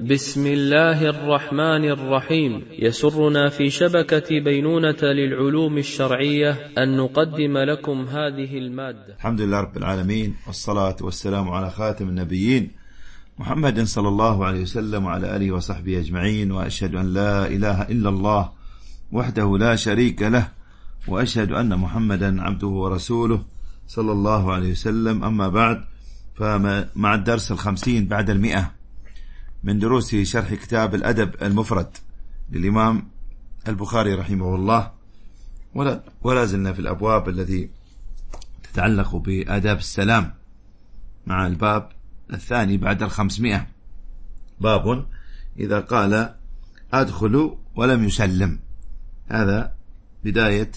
بسم الله الرحمن الرحيم. يسرنا في شبكة بينونة للعلوم الشرعية أن نقدم لكم هذه المادة. الحمد لله رب العالمين، والصلاة والسلام على خاتم النبيين محمد صلى الله عليه وسلم وعلى آله وصحبه أجمعين، وأشهد أن لا إله إلا الله وحده لا شريك له، وأشهد أن محمدا عبده ورسوله صلى الله عليه وسلم. أما بعد، فمع الدرس 50 بعد 100 من دروس شرح كتاب الأدب المفرد للإمام البخاري رحمه الله، ولا زلنا في الأبواب التي تتعلق بآداب السلام، مع الباب الثاني بعد 500، باب إذا قال أدخل ولم يسلم. هذا بداية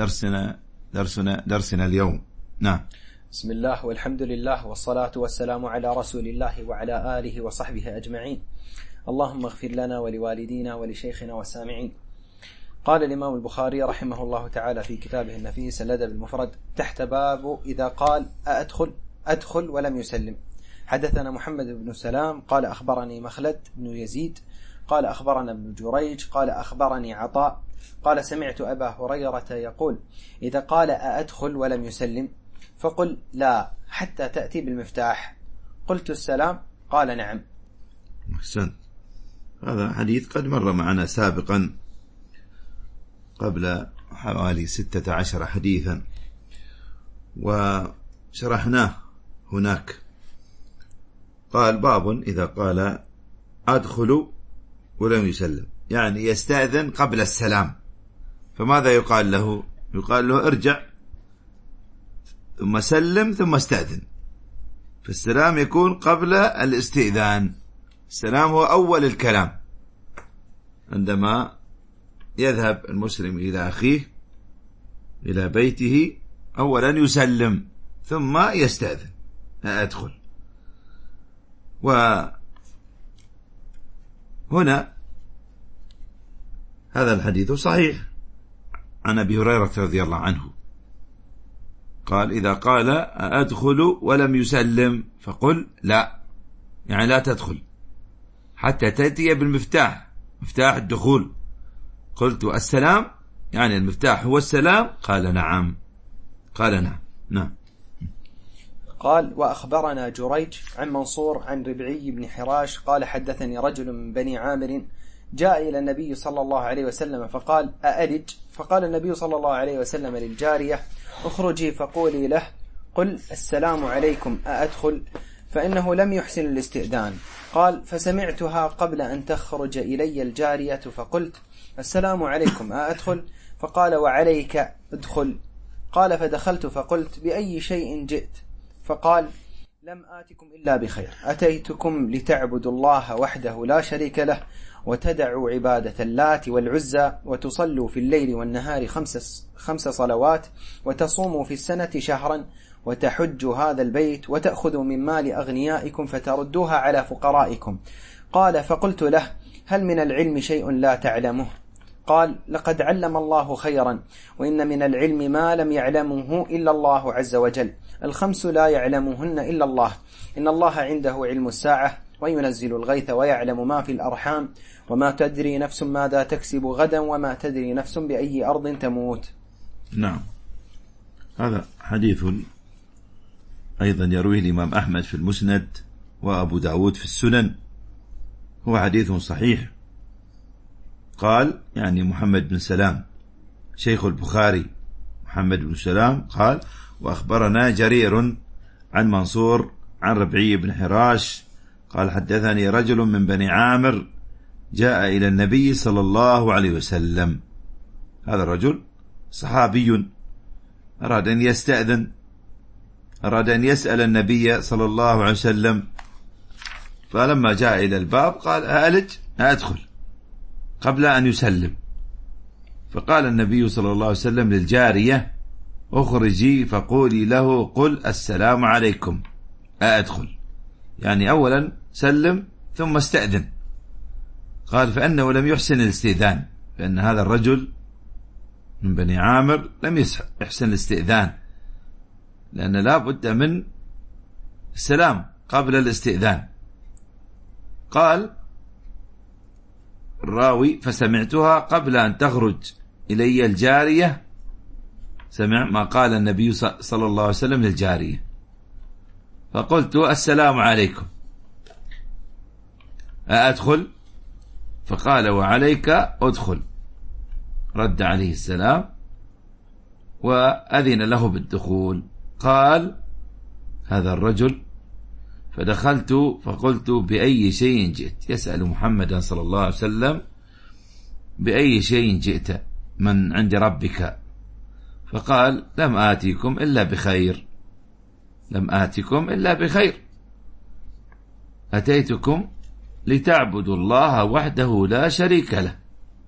درسنا اليوم. نعم. بسم الله والحمد لله والصلاة والسلام على رسول الله وعلى آله وصحبه أجمعين. اللهم اغفر لنا ولوالدينا ولشيخنا والسامعين. قال الإمام البخاري رحمه الله تعالى في كتابه النفيس الأدب المفرد تحت باب إذا قال أدخل ولم يسلم. حدثنا محمد بن سلام قال أخبرني مخلد بن يزيد قال أخبرنا ابن جريج قال أخبرني عطاء قال سمعت أبا هريرة يقول إذا قال أدخل ولم يسلم فقل لا حتى تأتي بالمفتاح. قلت السلام قال نعم. أحسن. هذا حديث قد مر معنا سابقا قبل حوالي 16 حديثا، وشرحناه هناك. قال باب إذا قال أدخل ولم يسلم، يعني يستأذن قبل السلام، فماذا يقال له؟ يقال له ارجع ثم سلم ثم استأذن. فالسلام يكون قبل الاستئذان. السلام هو أول الكلام عندما يذهب المسلم إلى أخيه إلى بيته، أولا يسلم ثم يستأذن أدخل. وهنا هذا الحديث صحيح عن أبي هريرة رضي الله عنه قال إذا قال أدخل ولم يسلم فقل لا، يعني لا تدخل حتى تأتي بالمفتاح، مفتاح الدخول. قلت السلام، يعني المفتاح هو السلام؟ قال نعم. نعم. قال وأخبرنا جريج عن منصور عن ربعي بن حراش قال حدثني رجل من بني عامر جاء إلى النبي صلى الله عليه وسلم فقال أألج؟ فقال النبي صلى الله عليه وسلم للجارية اخرجي فقولي له قل السلام عليكم أأدخل؟ فإنه لم يحسن الاستئذان. قال فسمعتها قبل أن تخرج إلي الجارية فقلت السلام عليكم أأدخل؟ فقال وعليك ادخل. قال فدخلت فقلت بأي شيء جئت؟ فقال لم آتكم إلا بخير، أتيتكم لتعبدوا الله وحده لا شريك له، وتدعوا عبادة اللات والعزى، وتصلوا في الليل والنهار 5 صلوات، وتصوموا في السنة شهرا، وتحجوا هذا البيت، وتأخذوا من مال أغنيائكم فتردوها على فقرائكم. قال فقلت له هل من العلم شيء لا تعلمه؟ قال لقد علم الله خيرا، وإن من العلم ما لم يعلمه إلا الله عز وجل، 5 لا يعلمهن إلا الله، إن الله عنده علم الساعة وينزل الغيث ويعلم ما في الأرحام، وما تدري نفس ماذا تكسب غدا، وما تدري نفس بأي أرض تموت. نعم. هذا حديث أيضا يرويه الإمام أحمد في المسند وأبو داود في السنن، هو حديث صحيح. قال يعني محمد بن سلام شيخ البخاري محمد بن سلام قال وأخبرنا جرير عن منصور عن ربعي بن حراش قال حدثني رجل من بني عامر جاء إلى النبي صلى الله عليه وسلم. هذا الرجل صحابي أراد أن يستأذن، أراد أن يسأل النبي صلى الله عليه وسلم، فلما جاء إلى الباب قال أألج أدخل قبل أن يسلم. فقال النبي صلى الله عليه وسلم للجارية اخرجي فقولي له قل السلام عليكم أدخل، يعني أولا سلم ثم استأذن. قال فإنه لم يحسن الاستئذان، لأن هذا الرجل من بني عامر لم يحسن الاستئذان، لأن لا بد من السلام قبل الاستئذان. قال الراوي فسمعتها قبل أن تخرج إلي الجارية، سمع ما قال النبي صلى الله عليه وسلم للجارية، فقلت السلام عليكم أأدخل؟ فقال وعليك أدخل. رد عليه السلام وأذن له بالدخول. قال هذا الرجل فدخلت فقلت بأي شيء جئت، يسأل محمدا صلى الله عليه وسلم بأي شيء جئت من عند ربك؟ فقال لم آتيكم إلا بخير، لم آتيكم إلا بخير، أتيتكم لتعبدوا الله وحده لا شريك له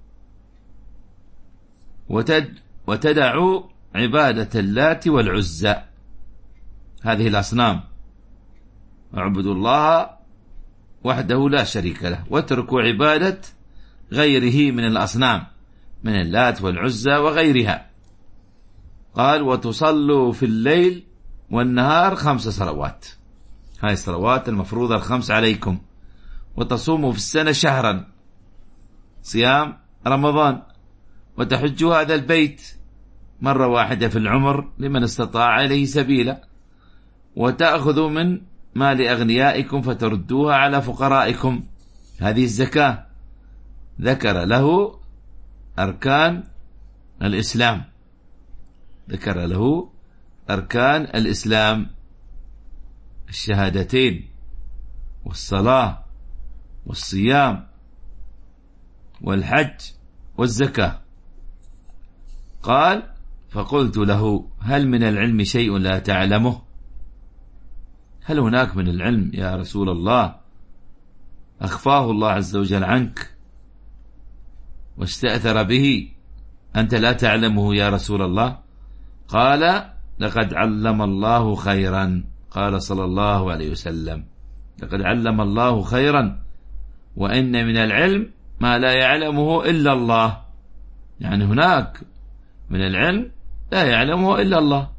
وتدعوا عبادة اللات والعزى، هذه الأصنام، اعبدوا الله وحده لا شريك له واتركوا عبادة غيره من الأصنام من اللات والعزى وغيرها. قال وتصلوا في الليل والنهار 5 صلوات، هاي الصلوات المفروضة 5 عليكم، وتصوموا في السنة شهرا صيام رمضان، وتحجوا هذا البيت مرة واحدة في العمر لمن استطاع إليه سبيلا، وتأخذوا من مال أغنيائكم فتردوها على فقرائكم، هذه الزكاة. ذكر له أركان الإسلام، ذكر له أركان الإسلام، الشهادتين والصلاة والصيام والحج والزكاة. قال فقلت له هل من العلم شيء لا تعلمه؟ هل هناك من العلم يا رسول الله أخفاه الله عز وجل عنك واستأثر به أنت لا تعلمه يا رسول الله؟ قال لقد علم الله خيرا، قال صلى الله عليه وسلم لقد علم الله خيرا وإن من العلم ما لا يعلمه إلا الله، يعني هناك من العلم لا يعلمه إلا الله.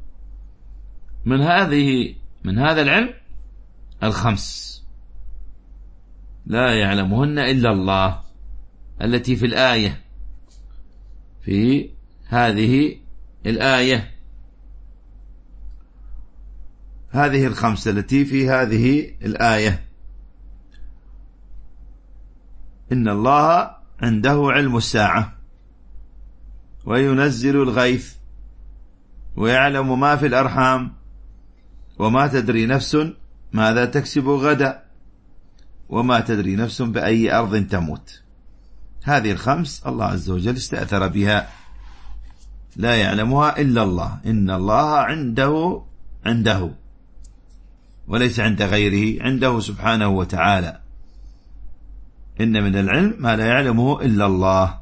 من هذا العلم 5 لا يعلمهن إلا الله، التي في الآية، في هذه الآية، هذه 5 التي في هذه الآية. إن الله عنده علم الساعة وينزل الغيث ويعلم ما في الأرحام وما تدري نفس ماذا تكسب غدا وما تدري نفس بأي أرض تموت. هذه 5 الله عز وجل استأثر بها، لا يعلمها إلا الله. إن الله عنده وليس عند غيره، عنده سبحانه وتعالى. إن من العلم ما لا يعلمه إلا الله،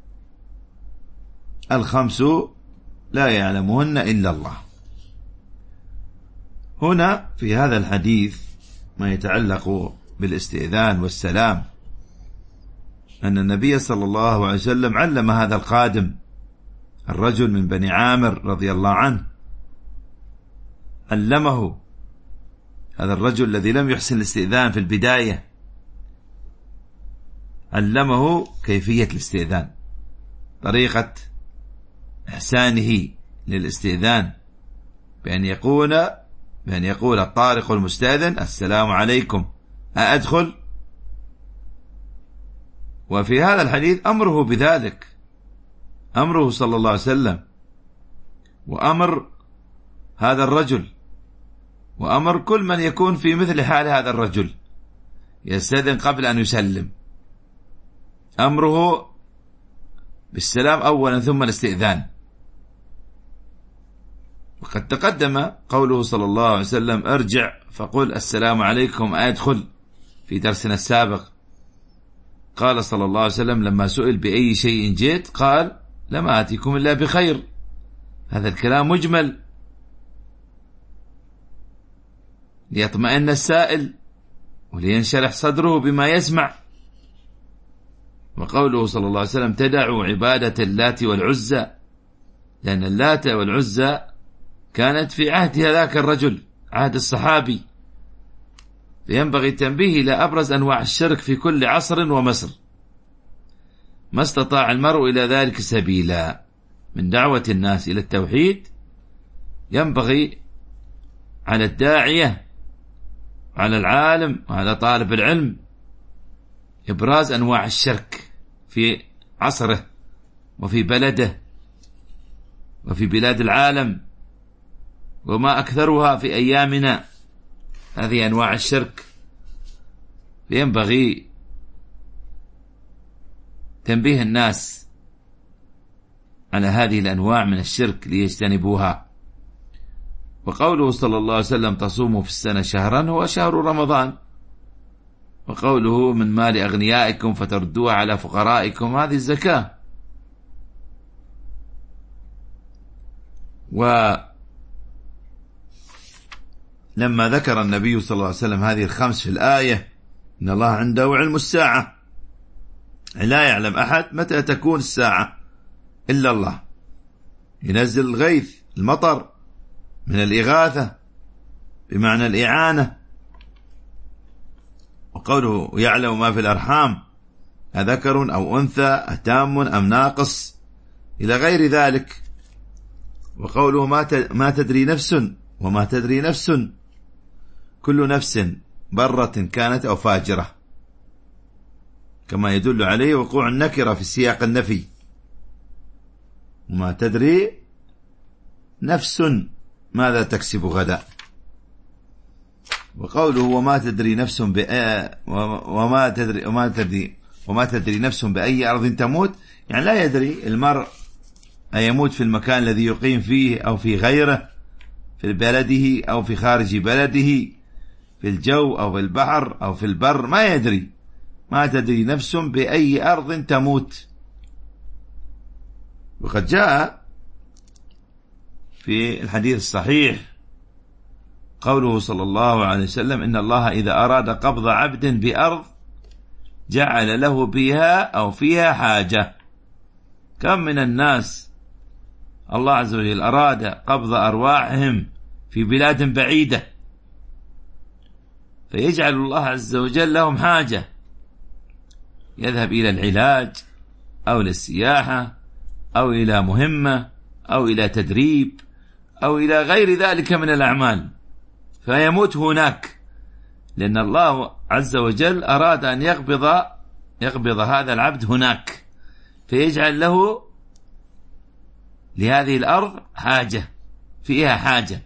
5 لا يعلمهن إلا الله. هنا في هذا الحديث ما يتعلق بالاستئذان والسلام، أن النبي صلى الله عليه وسلم علم هذا القادم الرجل من بني عامر رضي الله عنه، علمه هذا الرجل الذي لم يحسن الاستئذان في البداية، علمه كيفية الاستئذان، طريقة إحسانه للاستئذان، بأن يقول الطارق المستأذن السلام عليكم أأدخل؟ وفي هذا الحديث أمره بذلك، أمره صلى الله عليه وسلم، وأمر هذا الرجل، وأمر كل من يكون في مثل حال هذا الرجل يستأذن قبل أن يسلم، أمره بالسلام أولا ثم الاستئذان. وقد تقدم قوله صلى الله عليه وسلم ارجع فقل السلام عليكم أدخل في درسنا السابق. قال صلى الله عليه وسلم لما سئل بأي شيء جئت قال لم آتيكم إلا بخير. هذا الكلام مجمل ليطمئن السائل ولينشرح صدره بما يسمع. وقوله صلى الله عليه وسلم تدعوا عبادة اللات والعزى، لأن اللات والعزى كانت في عهد هذاك الرجل، عهد الصحابي، فينبغي التنبيه إلى أبرز أنواع الشرك في كل عصر ومصر. ما استطاع المرء إلى ذلك سبيلا. من دعوة الناس إلى التوحيد ينبغي على الداعية على العالم وعلى طالب العلم إبراز أنواع الشرك في عصره وفي بلده وفي بلاد العالم، وما أكثرها في أيامنا هذه أنواع الشرك. ينبغي تنبيه الناس على هذه الأنواع من الشرك ليجتنبوها. وقوله صلى الله عليه وسلم تصوموا في السنة شهرا هو شهر رمضان، وقوله من مال أغنيائكم فتردوها على فقرائكم هذه الزكاة. ولما ذكر النبي صلى الله عليه وسلم هذه الخمس في الآية إن الله عنده علم الساعة، لا يعلم أحد متى تكون الساعة إلا الله، ينزل الغيث المطر من الإغاثة بمعنى الإعانة. وقوله يعلم ما في الأرحام أذكر أو أنثى أتام أم ناقص إلى غير ذلك. وقوله ما تدري نفس وما تدري نفس كل نفس برة كانت أو فاجرة، كما يدل عليه وقوع النكرة في سياق النفي، وما تدري نفس ماذا تكسب غدا. وقوله وما تدري نفس وما تدري نفس بأي أرض تموت، يعني لا يدري المرء أيموت في المكان الذي يقيم فيه أو في غيره، في بلده أو في خارج بلده، في الجو أو في البحر أو في البر، ما يدري. ما تدري نفس بأي أرض تموت. وقد جاء في الحديث الصحيح قوله صلى الله عليه وسلم إن الله إذا أراد قبض عبد بأرض جعل له بها أو فيها حاجة. كم من الناس الله عز وجل أراد قبض أرواحهم في بلاد بعيدة، فيجعل الله عز وجل لهم حاجة، يذهب إلى العلاج أو للسياحة أو إلى مهمة أو إلى تدريب أو إلى غير ذلك من الأعمال، فيموت هناك، لأن الله عز وجل أراد أن يقبض هذا العبد هناك، فيجعل له لهذه الأرض حاجة، فيها حاجة.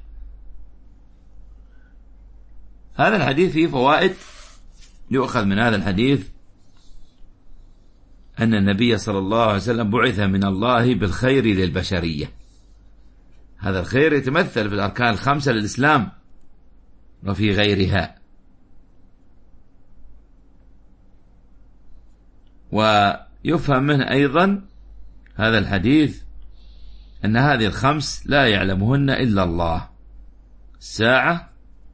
هذا الحديث فيه فوائد. يؤخذ من هذا الحديث أن النبي صلى الله عليه وسلم بعث من الله بالخير للبشرية. هذا الخير يتمثل في الأركان الخمسة للإسلام وفي غيرها. ويفهم منه أيضا هذا الحديث أن هذه الخمس لا يعلمهن إلا الله: الساعة،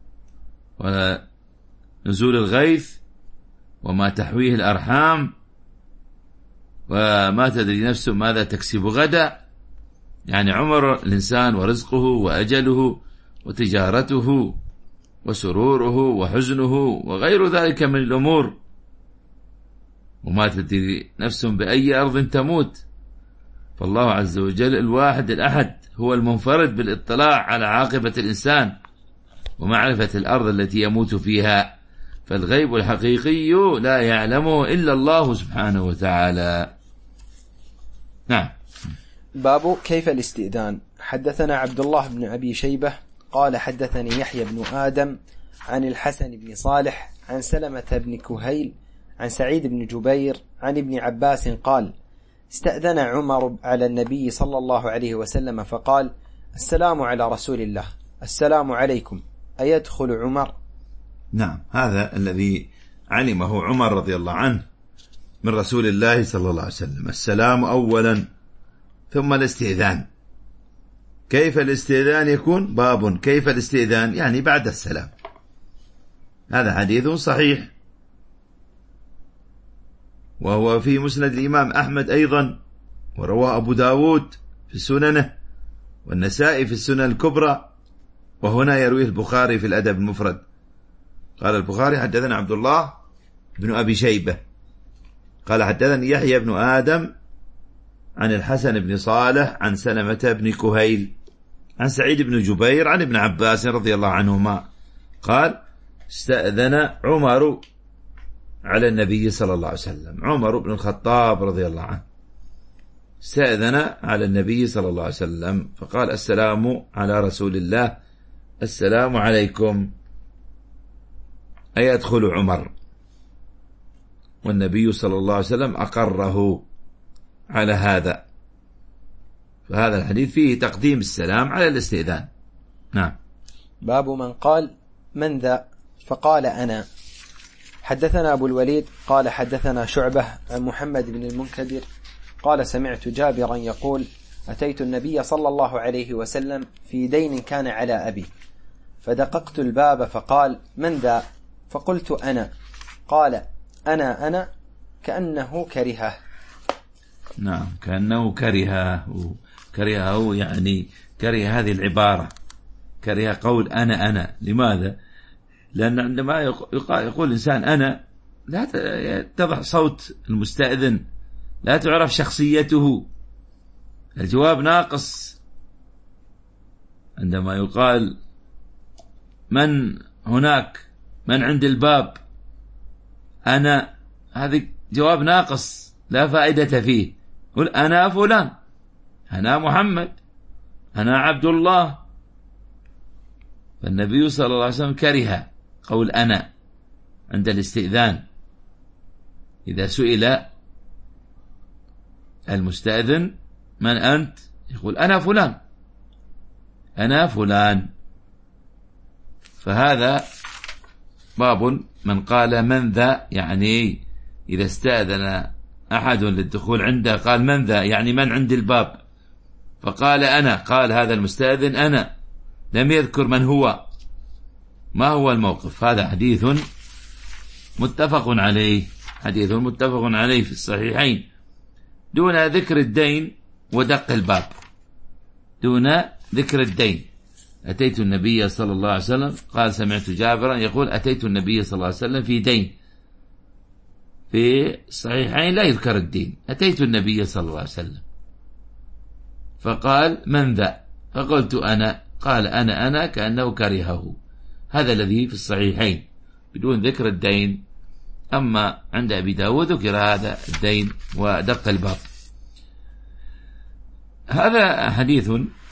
ونزول الغيث، وما تحويه الأرحام، وما تدري نفس ماذا تكسب غدا، يعني عمر الإنسان ورزقه وأجله وتجارته وسروره وحزنه وغير ذلك من الأمور. وما تدري نفس بأي أرض تموت. فالله عز وجل الواحد الأحد هو المنفرد بالاطلاع على عاقبة الإنسان ومعرفة الأرض التي يموت فيها، فالغيب الحقيقي لا يعلمه إلا الله سبحانه وتعالى. نعم. باب كيف الاستئذان. حدثنا عبد الله بن أبي شيبة قال حدثني يحيى بن آدم عن الحسن بن صالح عن سلمة بن كهيل عن سعيد بن جبير عن ابن عباس قال: استأذن عمر على النبي صلى الله عليه وسلم فقال: السلام على رسول الله، السلام عليكم، أيدخل عمر؟ نعم، هذا الذي علمه عمر رضي الله عنه من رسول الله صلى الله عليه وسلم، السلام أولا ثم الاستئذان. كيف الاستئذان يكون؟ باب كيف الاستئذان، يعني بعد السلام. هذا حديث صحيح، وهو في مسند الإمام أحمد أيضا، ورواه أبو داود في سننه، والنسائي في السنن الكبرى، وهنا يرويه البخاري في الأدب المفرد. قال البخاري: حدثنا عبد الله بن أبي شيبة قال حدثني يحيى بن آدم عن الحسن بن صالح عن سلمة بن كهيل عن سعيد بن جبير عن ابن عباس رضي الله عنهما قال استأذن عمر على النبي صلى الله عليه وسلم. عمر بن الخطاب رضي الله عنه استأذن على النبي صلى الله عليه وسلم فقال السلام على رسول الله، السلام عليكم، أي يدخل عمر، والنبي صلى الله عليه وسلم أقره على هذا. فهذا الحديث فيه تقديم السلام على الاستئذان. نعم. باب من قال من ذا فقال أنا. حدثنا أبو الوليد قال حدثنا شعبة عن محمد بن المنكدر قال سمعت جابرا يقول أتيت النبي صلى الله عليه وسلم في دين كان على أبي فدققت الباب فقال من ذا؟ فقلت أنا. قال أنا كأنه كرهه. نعم، كأنه كرهه يعني كره هذه العبارة، كره قول أنا. لماذا؟ لأن عندما يقول الإنسان أنا لا تضع صوت المستأذن، لا تعرف شخصيته، الجواب ناقص. عندما يقال من هناك، من عند الباب، أنا، هذا جواب ناقص لا فائدة فيه. قل أنا فلان، أنا محمد، أنا عبد الله. فالنبي صلى الله عليه وسلم كره قول أنا عند الاستئذان. إذا سئل المستأذن من أنت؟ يقول أنا فلان، أنا فلان. فهذا باب من قال من ذا، يعني إذا استأذن أحد للدخول عنده قال من ذا، يعني من عند الباب، فقال أنا، قال هذا المستأذن أنا، لم يذكر من هو، ما هو الموقف. هذا حديث متفق عليه، حديث متفق عليه في الصحيحين، دون ذكر الدين ودق الباب، دون ذكر الدين. أتيت النبي صلى الله عليه وسلم، قال سمعت جابرا يقول أتيت النبي صلى الله عليه وسلم في دين. في الصحيحين لا يذكر الدين، أتيت النبي صلى الله عليه وسلم فقال من ذا؟ فقلت أنا. قال أنا كأنه كرهه. هذا الذي في الصحيحين بدون ذكر الدين. أما عند أبي داود ذكر هذا الدين ودق الباب. هذا حديث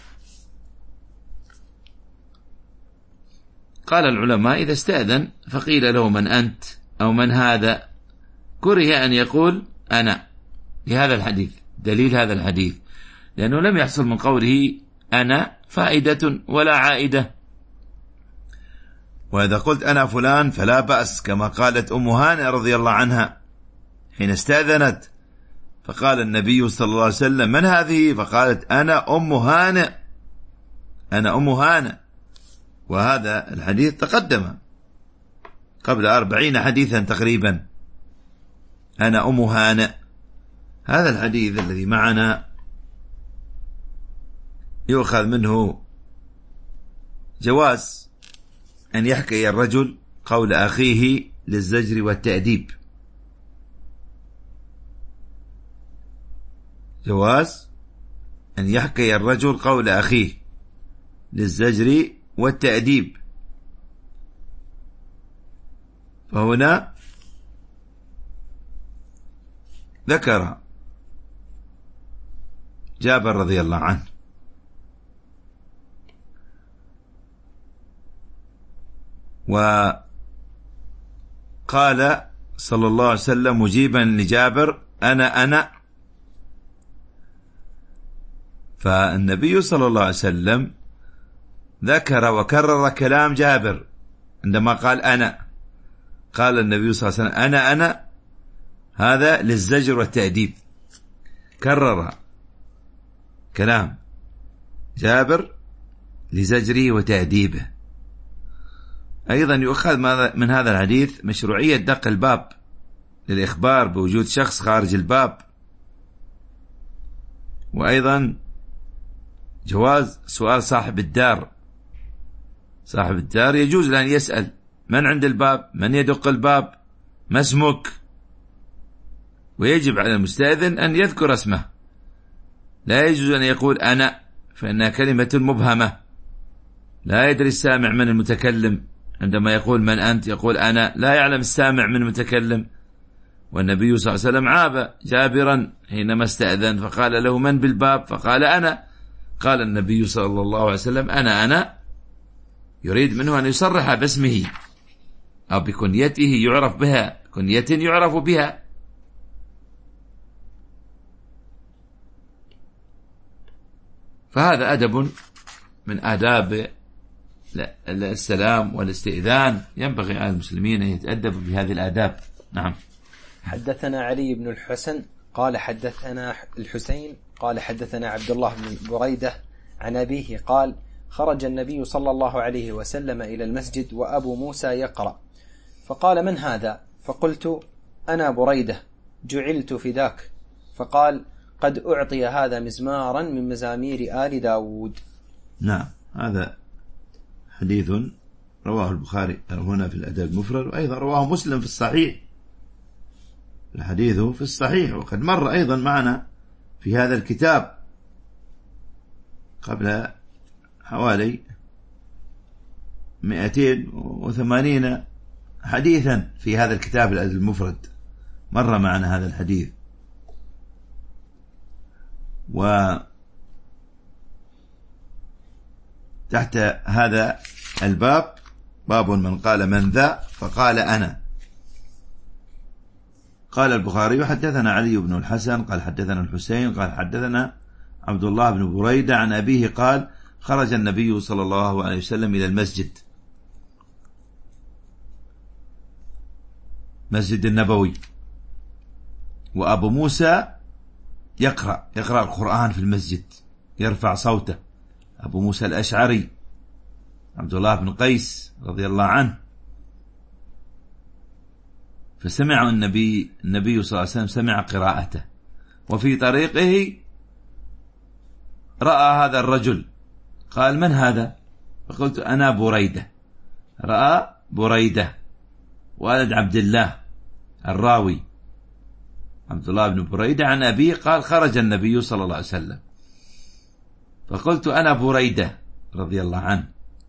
قال العلماء إذا استأذن فقيل له من أنت أو من هذا، كره أن يقول أنا لهذا الحديث. دليل هذا الحديث لأنه لم يحصل من قوله أنا فائدة ولا عائدة. وإذا قلت أنا فلان فلا بأس، كما قالت أم هانئ رضي الله عنها حين استأذنت فقال النبي صلى الله عليه وسلم من هذه؟ فقالت أنا أم هانئ، أنا أم هانئ. وهذا الحديث تقدم قبل 40 حديثا تقريبا، أنا أم هانئ. هذا الحديث الذي معنا يؤخذ منه جواز أن يحكي الرجل قول أخيه للزجر والتأديب، جواز أن يحكي الرجل قول أخيه للزجر والتأديب. فهنا ذكر جابر رضي الله عنه وقال صلى الله عليه وسلم مجيبا لجابر أنا. فالنبي صلى الله عليه وسلم ذكر وكرر كلام جابر عندما قال أنا. قال النبي صلى الله عليه وسلم أنا هذا للزجر والتأديب، كرر كلام جابر لزجره وتأديبه. أيضا يؤخذ من هذا الحديث مشروعية دق الباب للإخبار بوجود شخص خارج الباب، وأيضا جواز سؤال صاحب الدار. صاحب الدار يجوز له أن يسأل من عند الباب، من يدق الباب، ما اسمك. ويجب على المستأذن أن يذكر اسمه، لا يجوز أن يقول أنا، فإنها كلمة مبهمة، لا يدري السامع من المتكلم. عندما يقول من أنت يقول أنا، لا يعلم السامع من المتكلم. والنبي صلى الله عليه وسلم عاب جابرا حينما استأذن فقال له من بالباب؟ فقال أنا. قال النبي صلى الله عليه وسلم أنا، يريد منه أن يصرح باسمه أو بكنيته يعرف بها، كنية يعرف بها. فهذا أدب من آداب السلام والاستئذان، ينبغي على المسلمين أن يتأدبوا بهذه الآداب. نعم. حدثنا علي بن الحسن قال حدثنا الحسين قال حدثنا عبد الله بن بريدة عن أبيه قال خرج النبي صلى الله عليه وسلم إلى المسجد وأبو موسى يقرأ، فقال من هذا؟ فقلت أنا بريدة جعلت فداك. فقال قد أعطي هذا مزمارا من مزامير آل داود. نعم، هذا حديث رواه البخاري هنا في الأدب المفرد، وأيضا رواه مسلم في الصحيح. الحديث في الصحيح، وقد مر أيضا معنا في هذا الكتاب قبل حوالي 280 حديثا في هذا الكتاب الأدب المفرد، مر معنا هذا الحديث. وتحت هذا الباب باب من قال من ذا فقال أنا. قال البخاري حدثنا علي بن الحسن قال حدثنا الحسين قال حدثنا عبد الله بن بريدة عن أبيه قال خرج النبي صلى الله عليه وسلم إلى المسجد، مسجد النبوي، وأبو موسى يقرأ القرآن في المسجد، يرفع صوته. أبو موسى الأشعري عبد الله بن قيس رضي الله عنه. فسمع النبي صلى الله عليه وسلم سمع قراءته، وفي طريقه رأى هذا الرجل، قال من هذا؟ فقلت أنا بريدة. رأى بريدة والد عبد الله الراوي عبد الله بن بريدة عن أبيه قال خرج النبي صلى الله عليه وسلم، فقلت أنا بريدة رضي الله عنه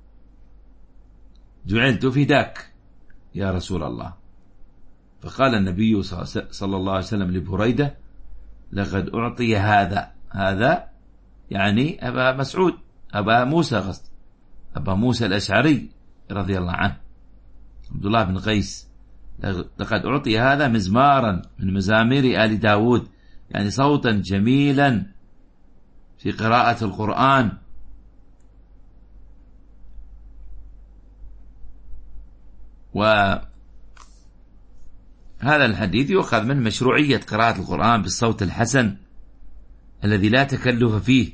جعلت فداك يا رسول الله. فقال النبي صلى الله عليه وسلم لبريدة لقد أعطي هذا يعني أبا مسعود، أبا موسى أبا موسى الأشعري رضي الله عنه عبد الله بن قيس، لقد أعطي هذا مزمارا من مزامير آل داود، يعني صوتا جميلا في قراءة القرآن. وهذا الحديث يؤخذ من مشروعية قراءة القرآن بالصوت الحسن الذي لا تكلف فيه،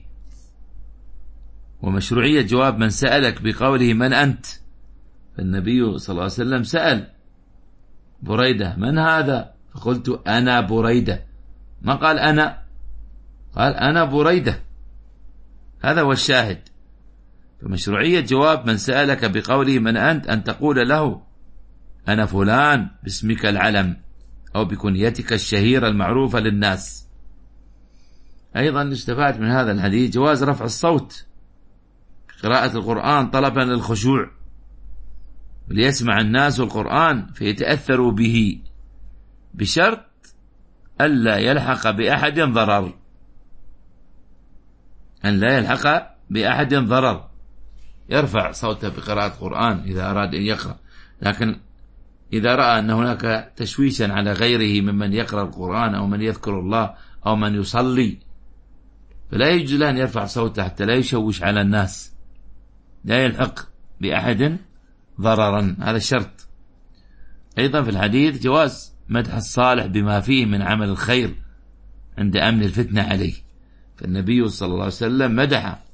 ومشروعية جواب من سألك بقوله من أنت. فالنبي صلى الله عليه وسلم سأل بريدة من هذا؟ فقلت أنا بريدة، ما قال أنا، قال أنا بريدة. هذا هو الشاهد. فمشروعية جواب من سألك بقوله من أنت أن تقول له أنا فلان باسمك العلم أو بكنيتك الشهيرة المعروفة للناس. أيضا استفاد من هذا الحديث جواز رفع الصوت قراءة القرآن طلبا للخشوع، وليسمع الناس القرآن فيتأثروا به، بشرط ألا يلحق بأحد ضرر، أن لا يلحق بأحد ضرر. يرفع صوته بقراءة القرآن إذا أراد أن يقرأ، لكن إذا رأى أن هناك تشويشا على غيره ممن يقرأ القرآن أو من يذكر الله أو من يصلي فلا يجوز له أن يرفع صوته حتى لا يشوش على الناس، لا يلحق بأحد ضررا، هذا الشرط. أيضا في الحديث جواز مدح الصالح بما فيه من عمل الخير عند أمن الفتنة عليه. فالنبي صلى الله عليه وسلم مدح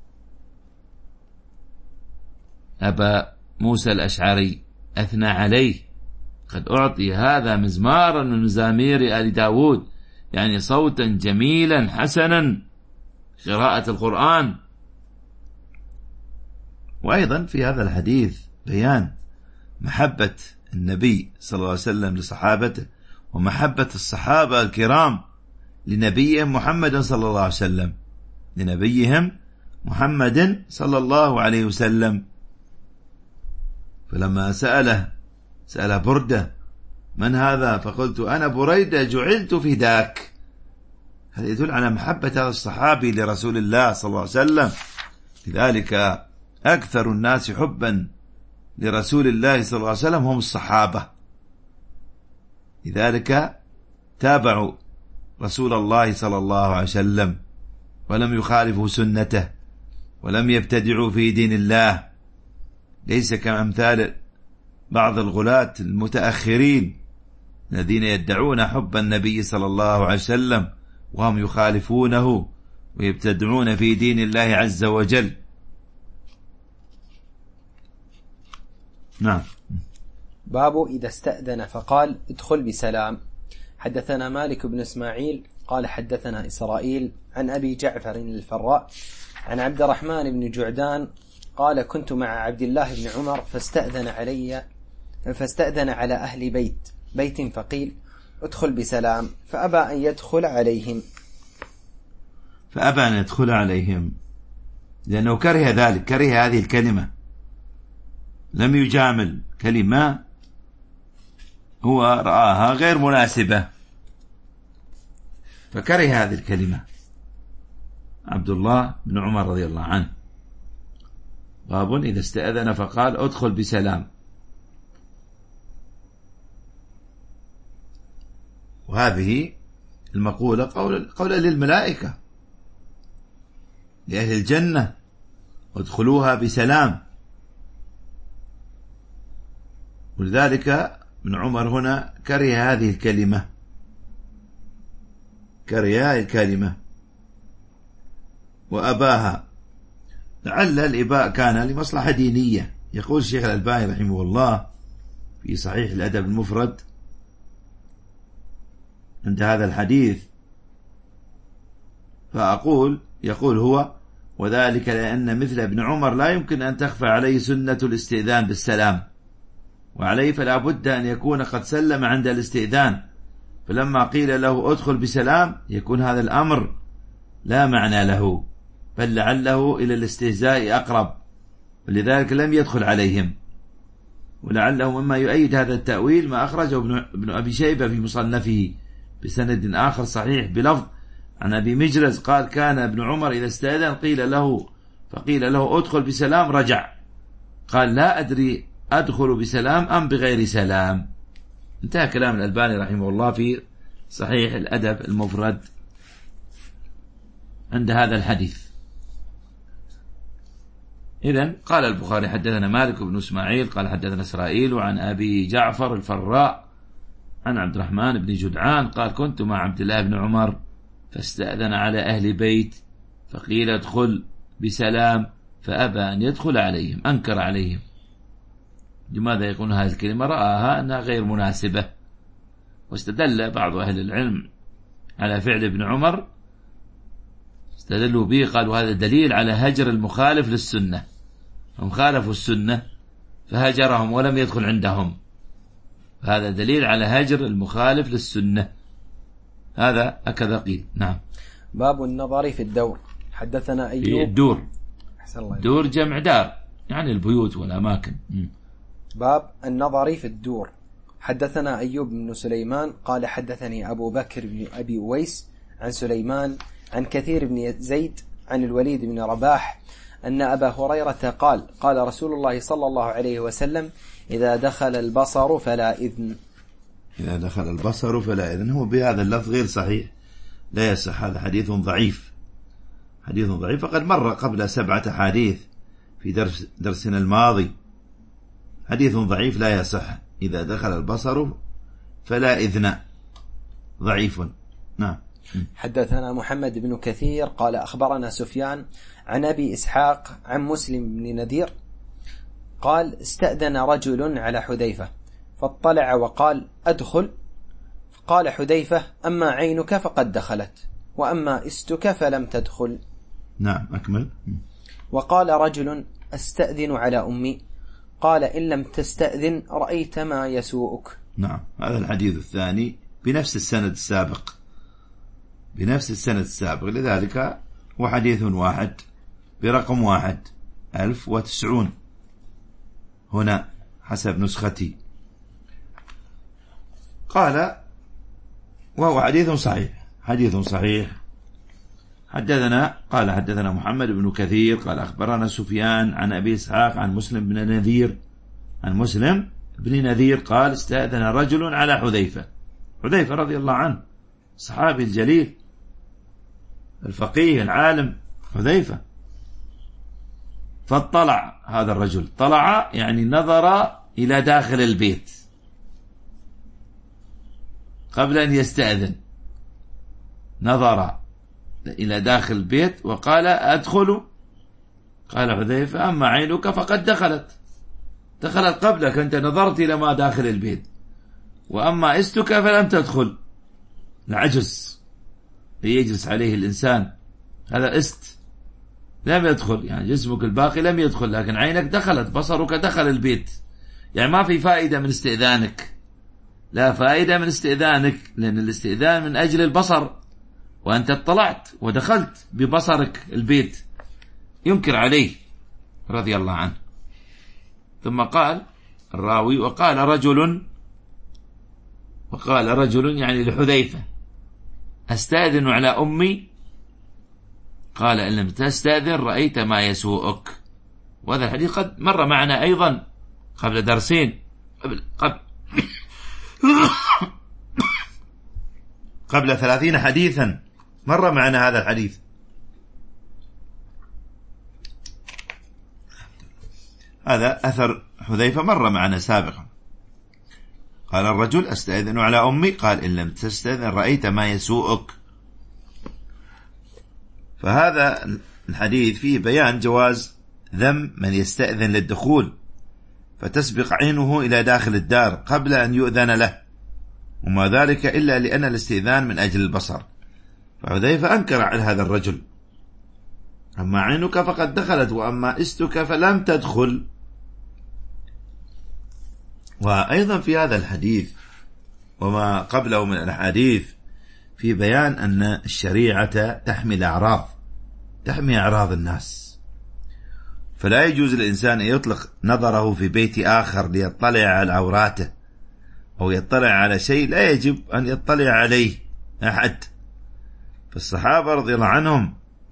أبا موسى الأشعري، أثنى عليه، قد أعطي هذا مزمارا من مزامير آل داود، يعني صوتا جميلا حسنا قراءة القرآن. وأيضا في هذا الحديث بيان محبة النبي صلى الله عليه وسلم لصحابته ومحبة الصحابة الكرام لنبيهم محمد صلى الله عليه وسلم، لنبيهم محمد صلى الله عليه وسلم. فلما سأل بردة من هذا؟ فقلت أنا بريدة جعلت فداك. هذا يدل على محبة هذا الصحابي لرسول الله صلى الله عليه وسلم. لذلك أكثر الناس حبا لرسول الله صلى الله عليه وسلم هم الصحابة، لذلك تابعوا رسول الله صلى الله عليه وسلم ولم يخالفوا سنته ولم يبتدعوا في دين الله، ليس كأمثال بعض الغلاة المتأخرين الذين يدعون حب النبي صلى الله عليه وسلم وهم يخالفونه ويبتدعون في دين الله عز وجل. نعم. باب إذا استأذن فقال ادخل بسلام. حدثنا مالك بن إسماعيل قال حدثنا إسرائيل عن أبي جعفر الفراء عن عبد الرحمن بن جعدان قال كنت مع عبد الله بن عمر فاستأذن على أهل بيت فقيل ادخل بسلام فأبى أن يدخل عليهم لأنه كره ذلك، كره هذه الكلمة، لم يجامل كلمة هو رآها غير مناسبة فكره هذه الكلمة عبد الله بن عمر رضي الله عنه. باب إذا استأذن فقال ادخل بسلام. وهذه المقولة قول للملائكة لأهل الجنة ادخلوها بسلام. ولذلك ابن عمر هنا كره هذه الكلمة وأباها، لعل الإباء كان لمصلحة دينية. يقول الشيخ الألباني رحمه الله في صحيح الأدب المفرد عند هذا الحديث، يقول هو وذلك لأن مثل ابن عمر لا يمكن أن تخفى عليه سنة الاستئذان بالسلام، وعليه فلا بد أن يكون قد سلم عند الاستئذان، فلما قيل له ادخل بسلام يكون هذا الأمر لا معنى له بل لعله إلى الاستهزاء أقرب، ولذلك لم يدخل عليهم. ولعله مما يؤيد هذا التأويل ما أخرجه ابن أبي شيبة في مصنفه بسند آخر صحيح بلفظ عن أبي مجلس قال كان ابن عمر إذا استأذن فقيل له ادخل بسلام رجع، قال لا أدري أدخل بسلام أم بغير سلام. انتهى كلام الألباني رحمه الله في صحيح الأدب المفرد عند هذا الحديث. إذن قال البخاري حدثنا مالك بن إسماعيل قال حدثنا إسرائيل عن أبي جعفر الفراء عن عبد الرحمن بن جدعان قال كنت مع عبد الله بن عمر فاستأذن على أهل بيت فقيل ادخل بسلام فأبى أن يدخل عليهم، أنكر عليهم. لماذا يقول هذه الكلمة؟ رآها أنها غير مناسبة. واستدل بعض أهل العلم على فعل ابن عمر، استدلوا به قالوا هذا دليل على هجر المخالف للسنة، هم خالفوا السنة فهجرهم ولم يدخل عندهم، هذا دليل على هجر المخالف للسنة، هذا هكذا قيل. نعم. باب النظر في الدور. حدثنا أيوب في الدور، دور جمع دار يعني البيوت والأماكن. باب النظر في الدور. حدثنا أيوب بن سليمان قال حدثني أبو بكر بن أبي أويس عن سليمان عن كثير بن زيد عن الوليد بن رباح أن أبا هريرة قال رسول الله صلى الله عليه وسلم إذا دخل البصر فلا إذن. إذا دخل البصر فلا إذن، هو بهذا اللفظ غير صحيح، لا يصح، هذا حديث ضعيف، فقد مر قبل 7 أحاديث في درسنا الماضي، حديث ضعيف لا يصح. إذا دخل البصر فلا إذن، ضعيف. نعم. حدثنا محمد بن كثير قال أخبرنا سفيان عن أبي إسحاق عن مسلم بن نذير قال استأذن رجل على حذيفة فاطلع وقال أدخل، قال حذيفة أما عينك فقد دخلت وأما استك فلم تدخل. نعم أكمل. وقال رجل أستأذن على أمي، قال إن لم تستأذن رأيت ما يسوءك. نعم، هذا الحديث الثاني بنفس السند السابق، لذلك هو حديث واحد برقم 1090 هنا حسب نسختي. قال وهو حديث صحيح. حدثنا محمد بن كثير قال أخبرنا سفيان عن أبي إسحاق عن مسلم بن نذير قال استأذن رجل على حذيفة رضي الله عنه، الصحابي الجليل الفقيه العالم حذيفة. فاطلع هذا الرجل، طلع يعني نظر إلى داخل البيت قبل أن يستأذن، نظر إلى داخل البيت وقال أدخل؟ قال حذيفة أما عينك فقد دخلت قبلك، أنت نظرت إلى ما داخل البيت، وأما استك فلم تدخل. العجز يجلس عليه الإنسان هذا است لم يدخل، يعني جسمك الباقي لم يدخل، لكن عينك دخلت، بصرك دخل البيت، يعني ما في فائدة من استئذانك، لا فائدة من استئذانك، لأن الاستئذان من أجل البصر، وأنت اطلعت ودخلت ببصرك البيت، ينكر عليه رضي الله عنه. ثم قال الراوي وقال رجل يعني لحذيفة أستأذن على أمي؟ قال إن لم تستأذن رأيت ما يسوءك. وهذا الحديث قد مر معنا أيضا قبل درسين، قبل 30 حديثا مر معنا هذا الحديث. هذا أثر حذيفة مر معنا سابقا. قال الرجل أستأذن على أمي؟ قال إن لم تستأذن رأيت ما يسوءك. فهذا الحديث فيه بيان جواز ذم من يستأذن للدخول فتسبق عينه إلى داخل الدار قبل أن يؤذن له، وما ذلك إلا لأن الاستئذان من أجل البصر. فحذيفة أنكر على هذا الرجل، أما عينك فقد دخلت وأما استك فلم تدخل. وأيضا في هذا الحديث وما قبله من الحديث في بيان أن الشريعة تحمي أعراض الناس، فلا يجوز للإنسان أن يطلق نظره في بيت آخر ليطلع على عوراته أو يطلع على شيء لا يجب أن يطلع عليه أحد. فالصحابة رضي الله عنهم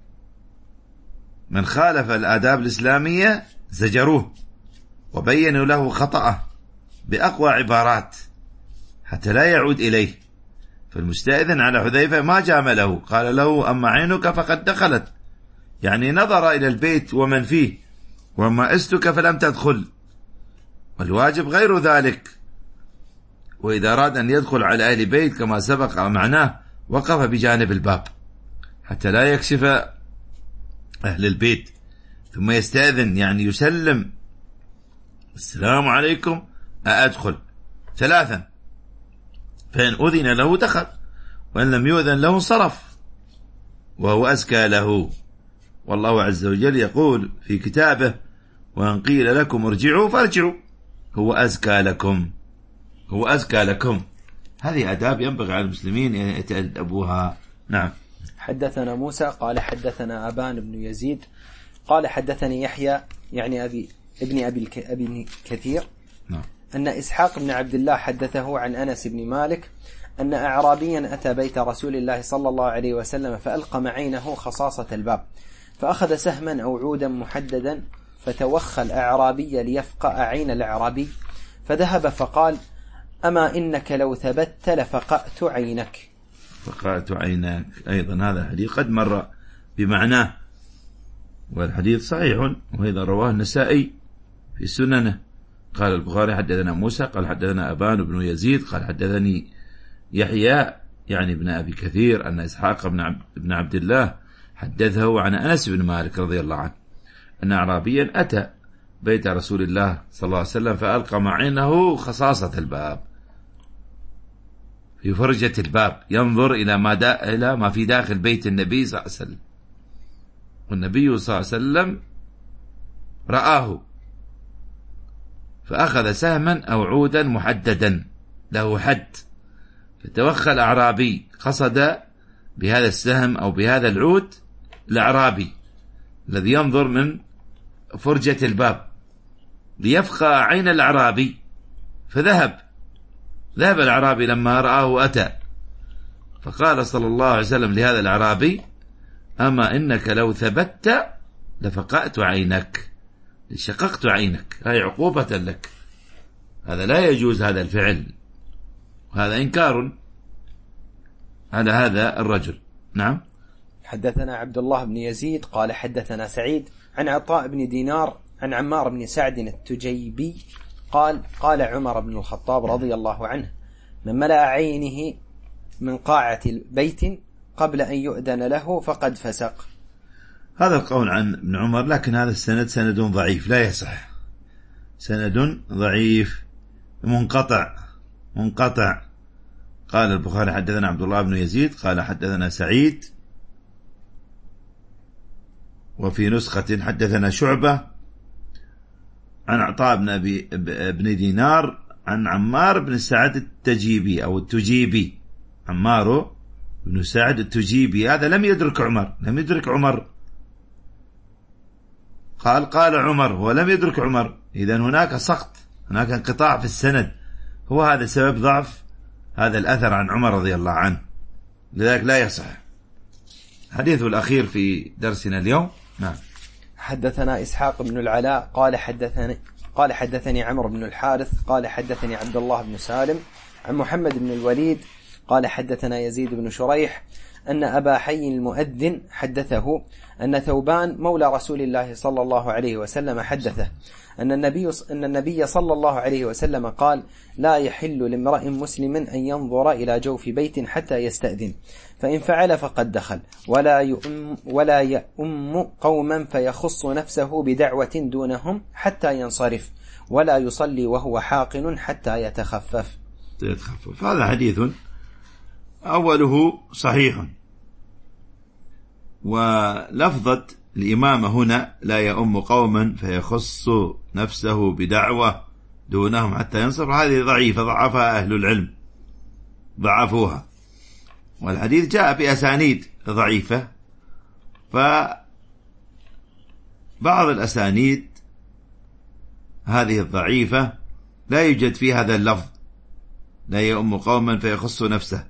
من خالف الآداب الإسلامية زجروه وبينوا له خطأه بأقوى عبارات حتى لا يعود إليه. فالمستأذن على حذيفة ما جامله، قال له أما عينك فقد دخلت، يعني نظر إلى البيت ومن فيه، وما استك فلم تدخل، والواجب غير ذلك. وإذا أراد أن يدخل على أهل بيت كما سبق معناه وقف بجانب الباب حتى لا يكشف أهل البيت، ثم يستأذن يعني يسلم السلام عليكم أدخل 3، فإن أذن له دخل وإن لم يؤذن له انصرف، وهو أزكى له. والله عز وجل يقول في كتابه وإن قيل لكم ارجعوا فارجعوا هو أزكى لكم. هذه أداب ينبغي على المسلمين أن يتأدبوها. نعم. حدثنا موسى قال حدثنا أبان بن يزيد قال حدثني يحيى يعني ابن أبي كثير نعم. أن إسحاق بن عبد الله حدثه عن أنس بن مالك أن أعرابيا أتى بيت رسول الله صلى الله عليه وسلم فألقم عينه خصاصة الباب، فأخذ سهما أو عودا محددا فتوخى الأعرابي ليفقأ عين الأعرابي، فذهب فقال أما إنك لو ثبت لفقأت عينك. أيضا هذا الحديث قد مر بمعناه، والحديث صحيح، وإذا رواه النسائي في سننه. قال البخاري حدثنا موسى قال حدثنا أبان بن يزيد قال حدثني يحيى يعني ابن أبي كثير أن إسحاق بن عبد الله حدثه عن أنس بن مالك رضي الله عنه أن أعرابيا أتى بيت رسول الله صلى الله عليه وسلم فألقم عينه خصاصة الباب، في فرجة الباب، ينظر إلى ما في داخل بيت النبي صلى الله عليه وسلم، والنبي صلى الله عليه وسلم رآه، فأخذ سهما أو عودا محددا له حد، فتوخى الأعرابي، قصد بهذا السهم أو بهذا العود الأعرابي الذي ينظر من فرجة الباب ليفقى عين الأعرابي، فذهب الأعرابي لما رآه أتى، فقال صلى الله عليه وسلم لهذا الأعرابي: أما إنك لو ثبت لفقأت عينك، شققت عينك، هذه عقوبة لك. هذا لا يجوز هذا الفعل، وهذا إنكار على هذا الرجل. نعم. حدثنا عبد الله بن يزيد قال حدثنا سعيد عن عطاء بن دينار عن عمار بن سعد التجيبي قال: قال عمر بن الخطاب رضي الله عنه: من ملأ عينه من قاعة البيت قبل أن يؤذن له فقد فسق. هذا القول عن ابن عمر، لكن هذا السند سند ضعيف لا يصح، سند ضعيف منقطع. قال البخاري: حدثنا عبد الله بن يزيد قال حدثنا سعيد، وفي نسخة حدثنا شعبة عن عطاء بن دينار عن عمار بن سعد التجيبي أو التجيبي، عمار بن سعد التجيبي. هذا لم يدرك عمر، قال عمر ولم يدرك عمر. إذن هناك سقط، هناك انقطاع في السند، هو هذا سبب ضعف هذا الأثر عن عمر رضي الله عنه، لذلك لا يصح. حديثه الأخير في درسنا اليوم. نعم. حدثنا إسحاق بن العلاء قال حدثني عمرو بن الحارث قال حدثني عبد الله بن سالم عن محمد بن الوليد قال حدثنا يزيد بن شريح أن أبا حي المؤذن حدثه أن ثوبان مولى رسول الله صلى الله عليه وسلم حدثه أن النبي صلى الله عليه وسلم قال: لا يحل لامرئ مسلم أن ينظر إلى جوف بيت حتى يستأذن، فإن فعل فقد دخل، ولا يؤم قوما فيخص نفسه بدعوة دونهم حتى ينصرف، ولا يصلي وهو حاقن حتى يتخفف. هذا حديث أوله صحيح، ولفظة الإمامة هنا: لا يؤم قوما فيخص نفسه بدعوة دونهم حتى ينصر، هذه ضعيفة، ضعفها أهل العلم، ضعفوها، والحديث جاء بأسانيد ضعيفة، فبعض الأسانيد هذه الضعيفة لا يوجد في هذا اللفظ: لا يؤم قوما فيخص نفسه،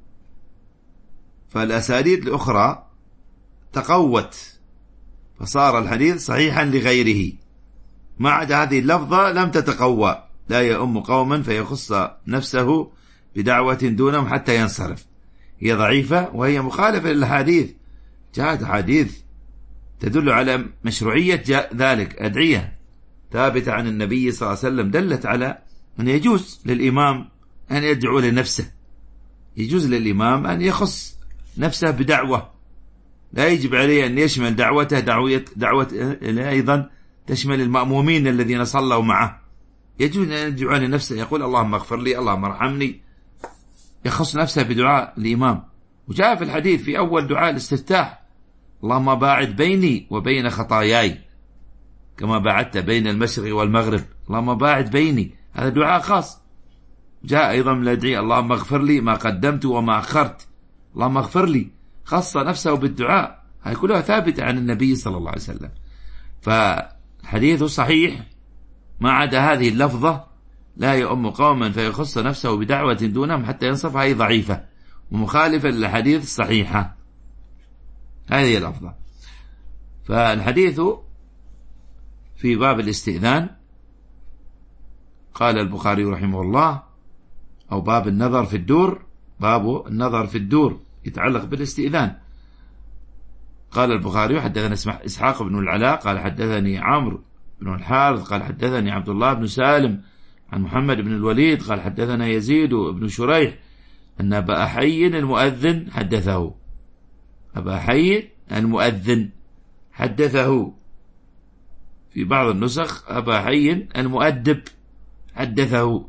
فالأسانيد الأخرى تقوت فصار الحديث صحيحا لغيره، ما عدا هذه اللفظة لم تتقوى: لا يؤم قوما فيخص نفسه بدعوة دونهم حتى ينصرف، هي ضعيفة وهي مخالفة للحديث. جاءت حديث تدل على مشروعية ذلك، أدعية ثابتة عن النبي صلى الله عليه وسلم دلت على أن يجوز للإمام أن يدعو لنفسه، يجوز للإمام أن يخص نفسه بدعوة، لا يجب عليه أن يشمل دعوته دعوة أيضا تشمل المأمومين الذين صلوا معه، يجوز أن يدعو لنفسه، يقول: اللهم اغفر لي، اللهم ارحمني، يخص نفسه بدعاء الإمام. وجاء في الحديث في أول دعاء الاستفتاح: اللهم باعد بيني وبين خطاياي كما باعدت بين المشرق والمغرب، اللهم باعد بيني، هذا دعاء خاص. جاء أيضا من الأدعية: اللهم اغفر لي ما قدمت وما أخرت، اللهم اغفر لي، خص نفسه بالدعاء، هذه كلها ثابتة عن النبي صلى الله عليه وسلم. فالحديث صحيح ما عدا هذه اللفظة: لا يؤم قوما فيخص نفسه بدعوة دونهم حتى ينصف، هذه ضعيفة ومخالفة للحديث الصحيحة، هذه اللفظة. فالحديث في باب الاستئذان، قال البخاري رحمه الله، أو باب النظر في الدور، باب النظر في الدور يتعلق بالاستئذان. قال البخاري: حدثنا إسحاق بن العلاء قال حدثني عمرو بن الحارث قال حدثني عبد الله بن سالم عن محمد بن الوليد قال حدثنا يزيد بن شريح أن أبا حي المؤذن حدثه، أبا حي المؤذن حدثه، في بعض النسخ أبا حي المؤدب حدثه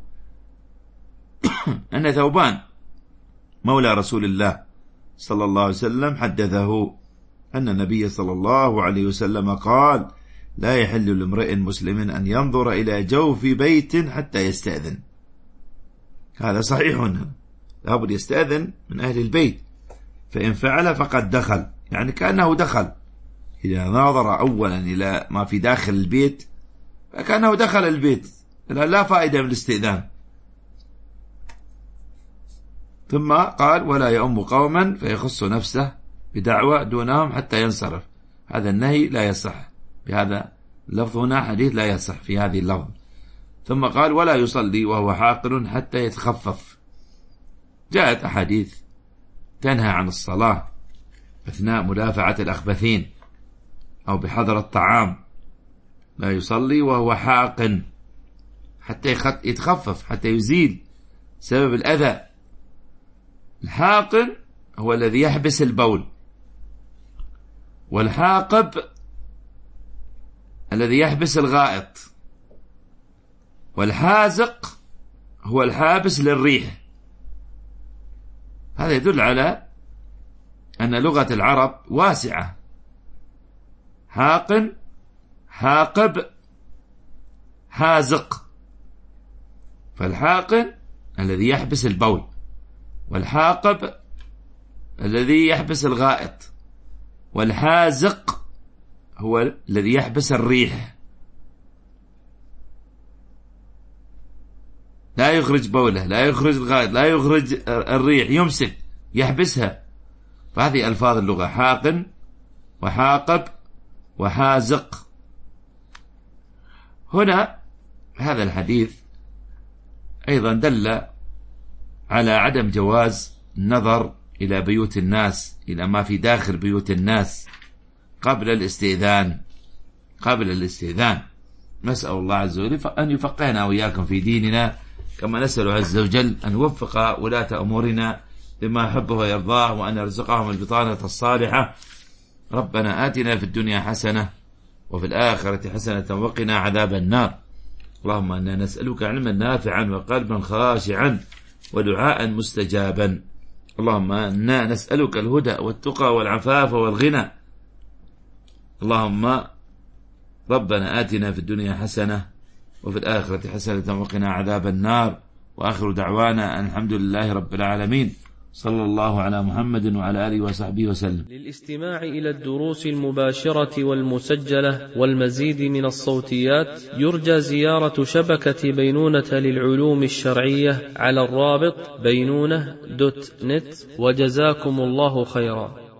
أن ثوبان مولى رسول الله صلى الله عليه وسلم حدثه أن النبي صلى الله عليه وسلم قال: لا يحل لامرئ مسلم أن ينظر إلى جوف بيت حتى يستأذن. هذا صحيح، لابد يستأذن من أهل البيت، فإن فعل فقد دخل، يعني كأنه دخل. إذا ناظر أولا إلى ما في داخل البيت فكأنه دخل البيت، لا فائدة من الاستئذان. ثم قال ولا يؤم قوما فيخص نفسه بدعوة دونهم حتى ينصرف. هذا النهي لا يصح بهذا اللفظ، هنا حديث لا يصح في هذه اللفظ. ثم قال ولا يصلي وهو حاقر حتى يتخفف. جاءت أحاديث تنهى عن الصلاة أثناء مدافعة الأخبثين أو بحضر الطعام، لا يصلي وهو حاق حتى يتخفف، حتى يزيل سبب الأذى. الحاقن هو الذي يحبس البول، والحاقب الذي يحبس الغائط، والحازق هو الحابس للريح. هذا يدل على أن لغة العرب واسعة. حاقن، حاقب، حازق. فالحاقن الذي يحبس البول، والحاقب الذي يحبس الغائط، والحازق هو الذي يحبس الريح، لا يخرج بوله، لا يخرج الغائط، لا يخرج الريح، يمسك يحبسها. فهذه ألفاظ اللغة: حاقن وحاقب وحازق. هنا هذا الحديث أيضا دل على عدم جواز النظر إلى بيوت الناس، إلى ما في داخل بيوت الناس قبل الاستئذان. نسأل الله عز وجل أن يفقهنا وإياكم في ديننا، كما نسأل عز وجل أن يوفق ولاة أمورنا لما يحبه ويرضاه، وأن يرزقهم البطانة الصالحة. ربنا آتنا في الدنيا حسنة وفي الآخرة حسنة وقنا عذاب النار. اللهم أنا نسألك علما نافعا وقلبا خاشعا ودعاء مستجابا. اللهم أنا نسألك الهدى والتقى والعفاف والغنى. اللهم ربنا آتنا في الدنيا حسنة وفي الآخرة حسنة وقنا عذاب النار. وآخر دعوانا الحمد لله رب العالمين، صلى الله على محمد وعلى آله وصحبه وسلم. للاستماع إلى الدروس المباشرة والمسجلة والمزيد من الصوتيات يرجى زيارة شبكة بينونة للعلوم الشرعية على الرابط بينونة.net. وجزاكم الله خيرا.